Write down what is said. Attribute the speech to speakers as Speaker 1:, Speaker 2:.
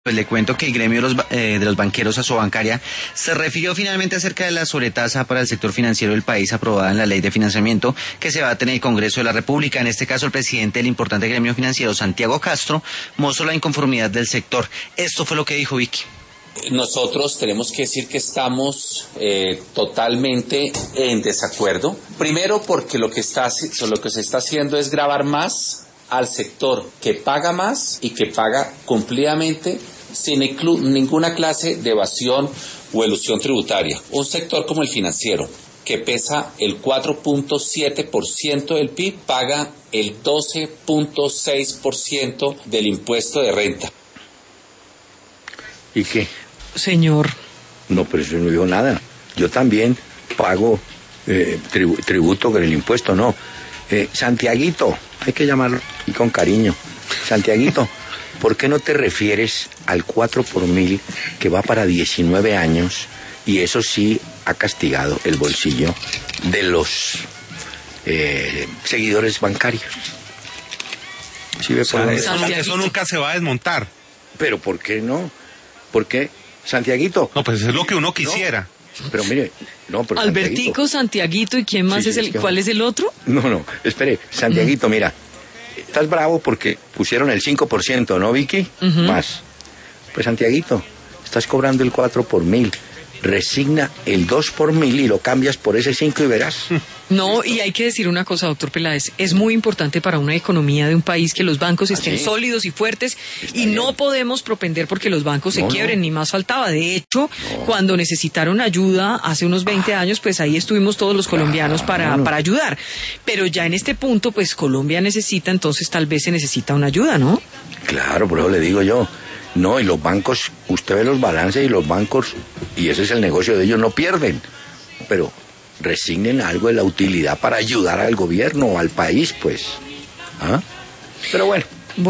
Speaker 1: Pues le cuento que el gremio de los banqueros Asobancaria se refirió finalmente acerca de la sobretasa para el sector financiero del país aprobada en la ley de financiamiento que se va a tener en el Congreso de la República. En este caso, el presidente del importante gremio financiero, Santiago Castro, mostró la inconformidad del sector. Esto fue lo que dijo Vicky.
Speaker 2: Nosotros tenemos que decir que estamos totalmente en desacuerdo. Primero porque lo que se está haciendo es gravar más al sector que paga más y que paga cumplidamente sin ninguna clase de evasión o elusión tributaria. Un sector como el financiero, que pesa el 4.7% del PIB, paga el 12.6% del impuesto de renta.
Speaker 3: ¿Y qué?
Speaker 4: Señor.
Speaker 3: No, pero eso no dijo nada. Yo también pago tributo con el impuesto, no. Santiaguito, hay que llamarlo y con cariño. Santiaguito, ¿por qué no te refieres al 4 por mil que va para 19 años y eso sí ha castigado el bolsillo de los seguidores bancarios? ¿Sí ve por dónde?
Speaker 5: Eso nunca se va a desmontar.
Speaker 3: ¿Pero por qué no? ¿Por qué? Santiaguito.
Speaker 5: No, pues es lo que uno quisiera.
Speaker 3: No, pero mire, no, pero
Speaker 4: Albertico, Santiaguito, ¿y quién más cuál es el otro?
Speaker 3: No, espere, Santiaguito, mira, estás bravo porque pusieron el 5%, ¿no, Vicky? Más. Pues Santiaguito, estás cobrando el 4 por mil. Resigna el 2 por mil y lo cambias por ese 5 y verás.
Speaker 4: No, y hay que decir una cosa, doctor Peláez, es muy importante para una economía de un país que los bancos estén sólidos y fuertes y no podemos propender porque los bancos se quiebren, ni más faltaba. De hecho, cuando necesitaron ayuda hace unos 20 años, pues ahí estuvimos todos los colombianos para ayudar. Pero ya en este punto, pues Colombia necesita, entonces tal vez se necesita una ayuda, ¿no?
Speaker 3: Claro, por eso le digo yo. No, y los bancos, usted ve los balances y los bancos, y ese es el negocio de ellos, no pierden. Pero resignen algo de la utilidad para ayudar al gobierno o al país, pues. ¿Ah? Pero bueno.